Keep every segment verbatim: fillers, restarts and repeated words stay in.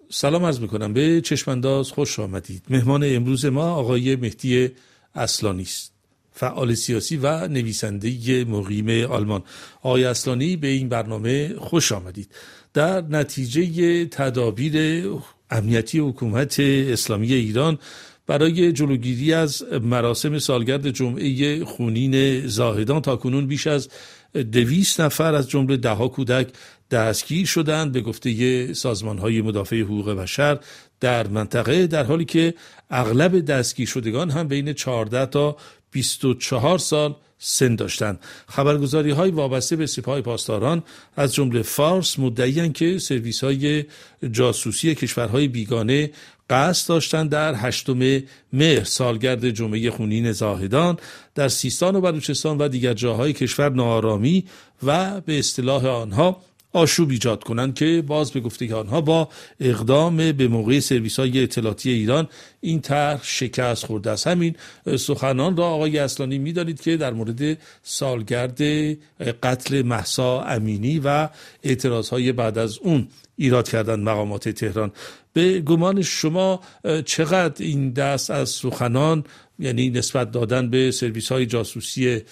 سلام عرض میکنم به چشمانداز، خوش آمدید. مهمان امروز ما آقای مهدی اصلانی است، فعال سیاسی و نویسنده مقیم آلمان. آقای اصلانی، به این برنامه خوش آمدید. در نتیجه تدابیر امنیتی حکومت اسلامی ایران برای جلوگیری از مراسم سالگرد جمعه خونین زاهدان تاکنون بیش از دویست نفر از جمله ده ها کودک دستگیر شدند به گفته سازمان‌های مدافع حقوق بشر در منطقه، در حالی که اغلب دستگیر شدگان هم بین چهارده تا بیست و چهار سال سن داشتند. خبرگزاری‌های وابسته به سپاه پاسداران از جمله فارس مدعی‌اند که سرویس‌های جاسوسی کشورهای بیگانه قصد داشتند در هشتم مهر سالگرد جمعه خونین زاهدان در سیستان و بلوچستان و دیگر جاهای کشور ناآرامی و به اصطلاح آنها آشوب ایجاد کنند که باز به گفته آنها با اقدام به موقع سرویس‌های اطلاعاتی ایران این طرح شکست خورده است. همین سخنان را آقای اصلانی می‌دانید که در مورد سالگرد قتل مهسا امینی و اعتراضهای بعد از اون ایراد کردن مقامات تهران. به گمان شما چقدر این دست از سخنان، یعنی نسبت دادن به سرویس‌های جاسوسی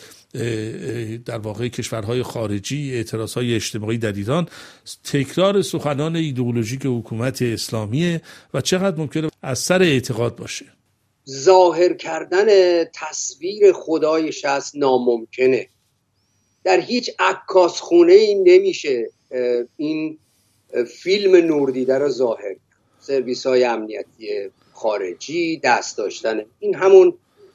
در واقع کشورهای خارجی، اعتراضهای اجتماعی در ایران، تکرار سخنان ایدئولوژیک حکومت اسلامیه و چقدر ممکنه از سر اعتقاد باشه؟ ظاهر کردن تصویر خدای شخص ناممکنه. در هیچ عکاس خونه ای نمیشه این فیلم نوردیده را ظاهر. سرویس های امنیتی خارجی دست داشتن این همون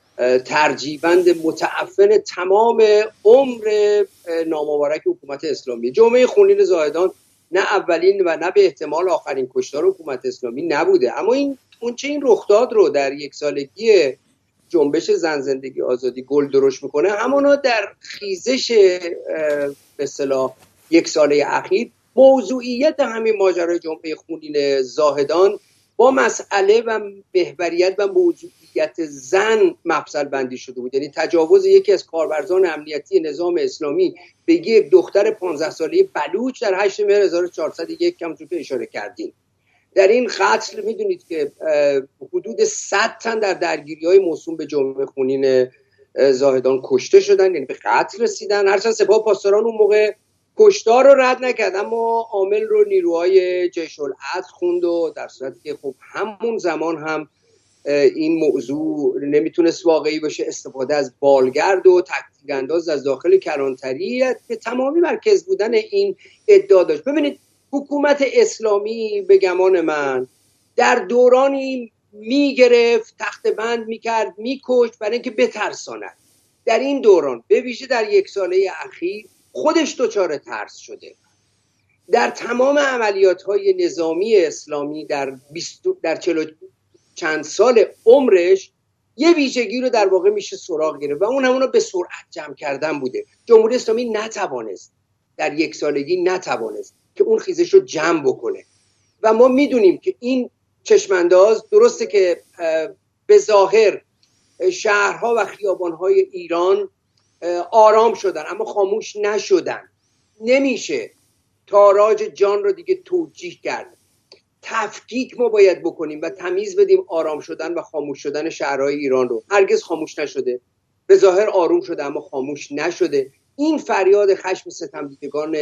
ترجیبند متعفن تمام عمر نامبارک حکومت اسلامی. جمعه خونین زاهدان نه اولین و نه به احتمال آخرین کشتار حکومت اسلامی نبوده، اما این اون چه این رخداد رو در یک سالگی جنبش زن زندگی آزادی گل درشت میکنه، همونا در خیزش به اصطلاح یک ساله اخیر موضوعیت همین ماجرای جمعه خونین زاهدان با مسئله و محوریت و موضوعیت زن مفصل بندی شده بود. یعنی تجاوز یکی از کاربرزان امنیتی نظام اسلامی به یک دختر پانزده ساله بلوچ در هشت مهر هزار و چهارصد و یک کم که اشاره کردیم. در این قتل میدونید که حدود صد تن در درگیری‌های موسوم به جمعه خونین زاهدان کشته شدن، یعنی به قتل رسیدن. هرچند سپاه پاسداران اون موقع کشتار رو رد نکرد، اما عامل رو نیروهای جیش العدل خوند و در صورتی که خب همون زمان هم این موضوع نمیتونست واقعی باشه، استفاده از بالگرد و تکتیک انداز از داخل کلانتری به تمامی مرکز بودن این ادعا داشت. ببینید حکومت اسلامی به گمان من در دورانی میگرفت، تخت بند میکرد، میکشت برای اینکه بترساند. در این دوران به ویژه در یک ساله اخیر خودش دچار ترس شده. در تمام عملیات‌های نظامی اسلامی در بیست در چهل چند سال عمرش یه ویژگی رو در واقع میشه سراغ گرفت و اون همون به سرعت جمع کردن بوده. جمهوری اسلامی نتوانست در یک سالگی نتوانست که اون خیزش رو جمع بکنه و ما میدونیم که این چشمانداز درسته که به ظاهر شهرها و خیابان‌های ایران آرام شدن اما خاموش نشدن. نمیشه تاراج جان رو دیگه توجیه کرد. تفکیک ما باید بکنیم و تمیز بدیم آرام شدن و خاموش شدن شهرهای ایران رو. هرگز خاموش نشده، به ظاهر آروم شده اما خاموش نشده. این فریاد خشم ستمدیدگان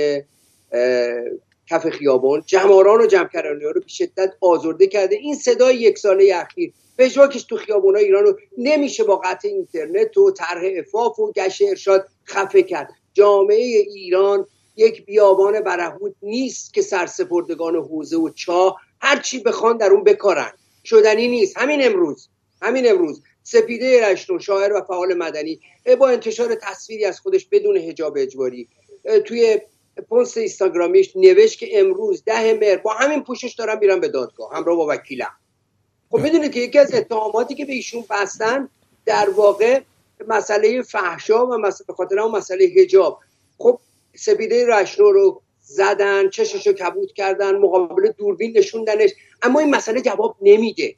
کف خیابان جماران و جمع‌کرانی ها رو به شدت آزرده کرده. این صدای یک ساله اخیر پژواکش تو خیابان‌های ایران رو نمیشه با قطع اینترنت و طرح عفاف و گشت ارشاد خفه کرد. جامعه ایران یک بیابان برهوت نیست که سرسپردگان حوزه و چاه هر چی بخوان در اون بکارن. شدنی نیست. همین امروز همین امروز سپیده رشتون، شاعر و فعال مدنی، با انتشار تصویری از خودش بدون حجاب اجباری توی پست اینستاگرامیش نوشت که امروز ده مهر با همین پوشش دارم میرم به دادگاه همراه با وکیلم. خب میدونید که یکی از اتهاماتی که به ایشون بستن در واقع مسئله فحشا و مسئله به خاطر اون مسئله حجاب. خب سپیده رشنو رو زدن، چششو کبود کردن، مقابل دوربین نشوندنش، اما این مسئله جواب نمیده.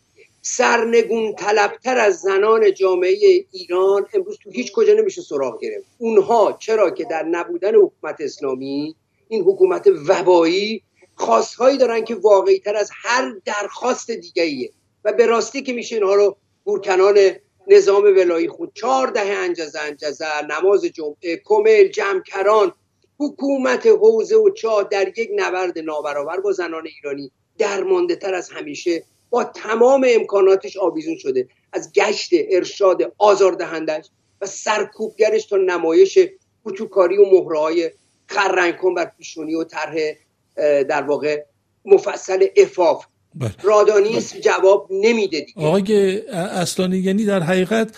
سرنگون طلبتر از زنان جامعه ایران امروز تو هیچ کجا نمیشه سراغ گرفت. اونها چرا که در نبودن حکومت اسلامی، این حکومت وبایی، خواستهایی دارن که واقعی تر از هر درخواست دیگه‌ایه و به راستی که میشه اینها رو گورکنان نظام ولایی خود، چهار دهه انجزه انجزه، نماز جمعه، کمیل، جمکران، حکومت حوزه و چاه در یک نبرد نابرابر با زنان ایرانی درمانده تر از همیشه با تمام امکاناتش آویزون شده، از گشت ارشاد آزاردهندش و سرکوبگرش تا نمایش کوچوکاری و مهره‌های خرنگ کن بر پیشونی و طرح در واقع مفصل عفاف. رادانیسم جواب نمیده دیگه. آقای اصلانی، یعنی در حقیقت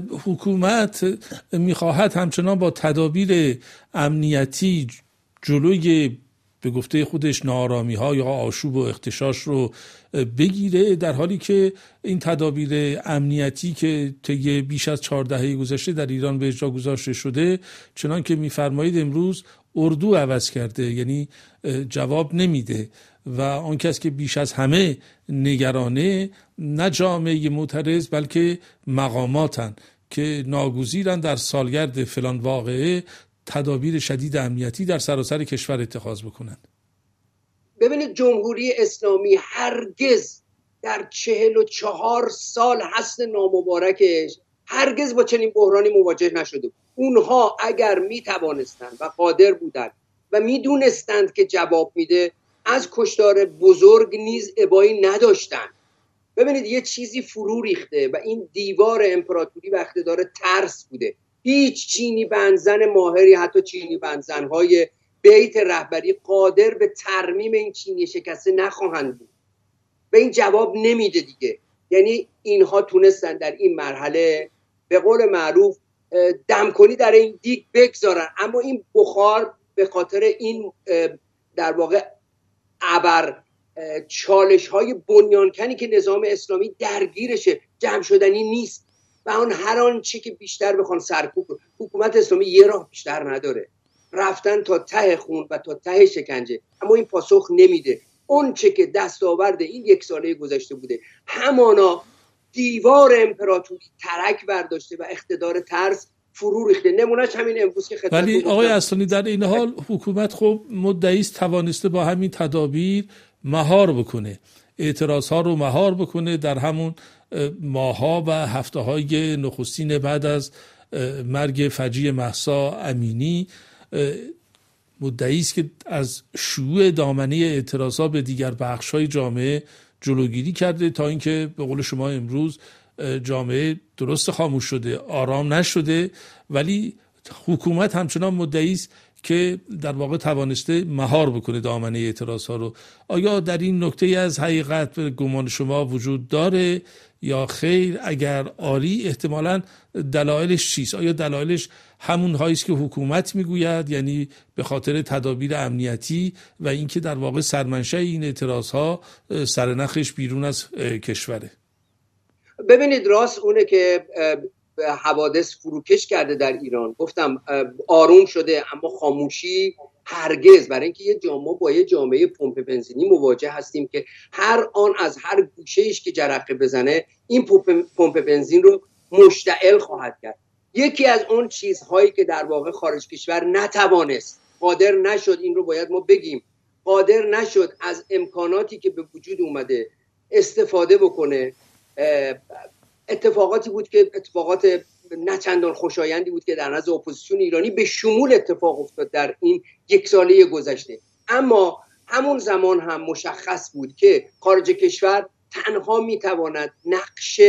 حکومت میخواهد همچنان با تدابیر امنیتی جلوی به گفته خودش ناآرامی ها یا آشوب و اغتشاش رو بگیره، در حالی که این تدابیر امنیتی که طی بیش از چهار دهه گذشته در ایران به اجرا گذاشته شده، چنان که میفرمایید امروز اردو عوض کرده، یعنی جواب نمیده و آن کس که بیش از همه نگرانه نه جامعه معترض بلکه مقاماتن که ناگزیرن در سالگرد فلان واقعه تدابیر شدید امنیتی در سراسر کشور اتخاذ بکنند. ببینید جمهوری اسلامی هرگز در چهل و چهار سال هست نامبارکش هرگز با چنین بحرانی مواجه نشده. اونها اگر می توانستند و قادر بودند و می دونستند که جواب میده، از کشتار بزرگ نیز ابایی نداشتند. ببینید یه چیزی فرو ریخته و این دیوار امپراتوری و اقتدار ترس بوده. هیچ چینی بندزن ماهری، حتی چینی بندزن‌های بیت رهبری، قادر به ترمیم این چینی شکسته نخواهند بود و این جواب نمیده دیگه. یعنی اینها تونستن در این مرحله به قول معروف دمکنی در این دیگ بگذارن، اما این بخار به خاطر این در واقع ابر چالش های بنیانکنی که نظام اسلامی درگیرشه جمع شدنی نیست و آن هر آنچه که بیشتر بخوان سرکوب، حکومت اسلامی یه راه بیشتر نداره، رفتن تا ته خون و تا ته شکنجه، اما این پاسخ نمیده. اون چه که دستاورد این یک ساله گذشته بوده همانا دیوار امپراتوری ترک برداشته و اقتدار ترس فرو ریخته. نمونهش همین امروز که خدمت. ولی آقای اصلانی در این حال حکومت خب مدعی است توانسته با همین تدابیر مهار بکنه، اعتراض ها رو مهار بکنه. در همون ماها و هفته های نخستین بعد از مرگ فجیع مهسا امینی مدعی است که از شیوع دامنه اعتراضا به دیگر بخش‌های جامعه جلوگیری کرده تا اینکه به قول شما امروز جامعه درست خاموش شده، آرام نشده، ولی حکومت همچنان مدعی است که در واقع توانسته مهار بکنه دامنه اعتراضها رو. آیا در این نکته از حقیقت به گمان شما وجود داره یا خیر؟ اگر آری احتمالاً دلایلش چیست؟ آیا دلایلش همون هایی است که حکومت میگوید، یعنی به خاطر تدابیر امنیتی و اینکه در واقع سرمنشأ این اعتراضها سرنخش بیرون از کشوره؟ ببینید راست اونه که حوادث فروکش کرده در ایران. گفتم آروم شده اما خاموشی هرگز، برای اینکه یه جامعه با یه جامعه پمپ بنزینی مواجه هستیم که هر آن از هر گوشه‌ایش که جرقه بزنه این پمپ بنزین رو مشتعل خواهد کرد. یکی از اون چیزهایی که در واقع خارج کشور نتوانست، قادر نشد، این رو باید ما بگیم، قادر نشد از امکاناتی که به وجود اومده استفاده بکنه. اتفاقاتی بود که اتفاقات نه چندان خوشایندی بود که در نزد اپوزیسیون ایرانی به شمول اتفاق افتاد در این یک ساله گذشته، اما همون زمان هم مشخص بود که خارج کشور تنها میتواند نقش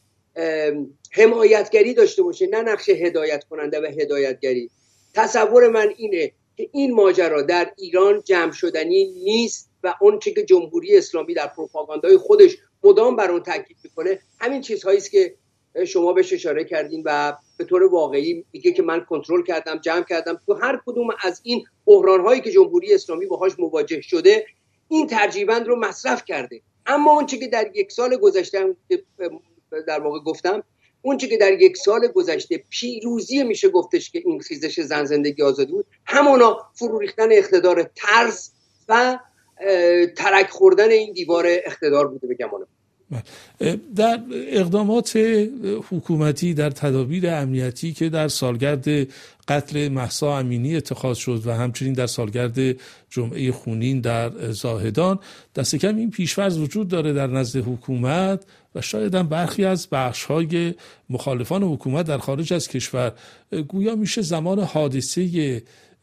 حمایتگری داشته باشه، نه نقش هدایت کننده و هدایتگری. تصور من اینه که این ماجرا در ایران جمع شدنی نیست و اون چه که جمهوری اسلامی در پروپاگاندای خودش مدام بر اون تاکید میکنه همین چیزهایی است که شما بهش اشاره کردین و به طور واقعی میگه که من کنترل کردم، جمع کردم. تو هر کدوم از این بحران‌هایی که جمهوری اسلامی باهاش مواجه شده این ترجیبند رو مصرف کرده. اما اون چه که در یک سال گذشته در واقع گفتم، اون چه که در یک سال گذشته پیروزی میشه گفتش که این خیزش زن زندگی آزادی بود، همانا فرو ریختن اقتدار ترس و ترک خوردن این دیوار اقتدار بوده به گمان. در اقدامات حکومتی در تدابیر امنیتی که در سالگرد قتل مهسا امینی اتخاذ شد و همچنین در سالگرد جمعه خونین در زاهدان، دست کم این پیش‌فرض وجود داره در نزد حکومت و شاید هم برخی از بخش‌های مخالفان حکومت در خارج از کشور، گویا میشه زمان حادثه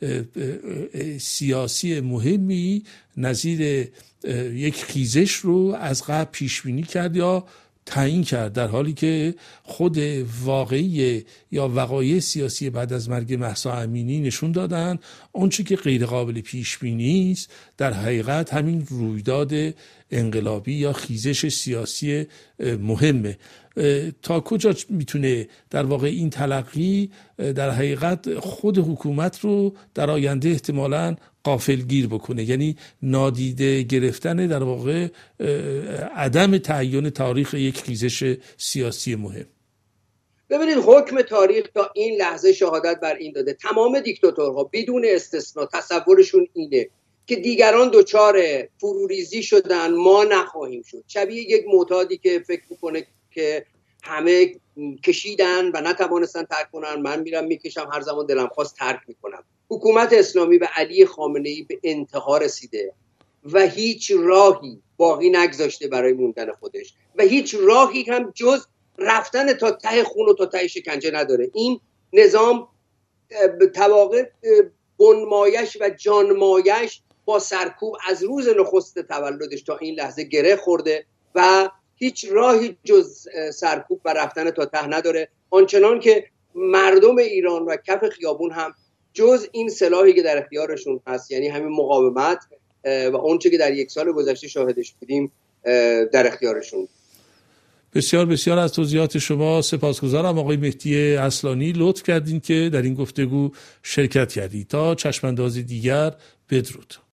سیاسی مهمی نظیر یک خیزش رو از قبل پیش بینی کرد یا تعیین کرد، در حالی که خود واقعی یا وقایع سیاسی بعد از مرگ مهسا امینی نشون دادن اونچه که غیر قابل پیش بینی است در حقیقت همین رویداد انقلابی یا خیزش سیاسی مهمه. تا کجا میتونه در واقع این تلقی در حقیقت خود حکومت رو در آینده احتمالاً غافلگیر بکنه، یعنی نادیده گرفتن در واقع عدم تعیین تاریخ یک خیزش سیاسی مهم؟ ببینید، حکم تاریخ تا این لحظه شهادت بر این داده تمام دیکتاتورها بدون استثنا تصورشون اینه که دیگران دچار فروریزی شدن، ما نخواهیم شد. شبیه یک معتادی که فکر میکنه که همه کشیدن و نتوانستن ترک کنن، من میرم میکشم، هر زمان دلم خواست ترک میکنم. حکومت اسلامی و علی خامنه‌ای به انتها رسیده و هیچ راهی باقی نگذاشته برای موندن خودش و هیچ راهی هم جز رفتن تا ته خون و تا ته شکنجه نداره. این نظام تواقع بنمایش و جانمایش با سرکوب از روز نخست تولدش تا این لحظه گره خورده و هیچ راهی جز سرکوب و رفتن تا ته نداره، آنچنان که مردم ایران و کف خیابون هم جز این سلاحی که در اختیارشون هست، یعنی همین مقاومت و اونچه که در یک سال گذشته شاهدش بودیم، در اختیارشون. بسیار بسیار از توضیحات شما سپاسگزارم آقای مهدی اصلانی، لطف کردین که در این گفتگو شرکت کردید. تا چشمانداز دیگر، بدرود.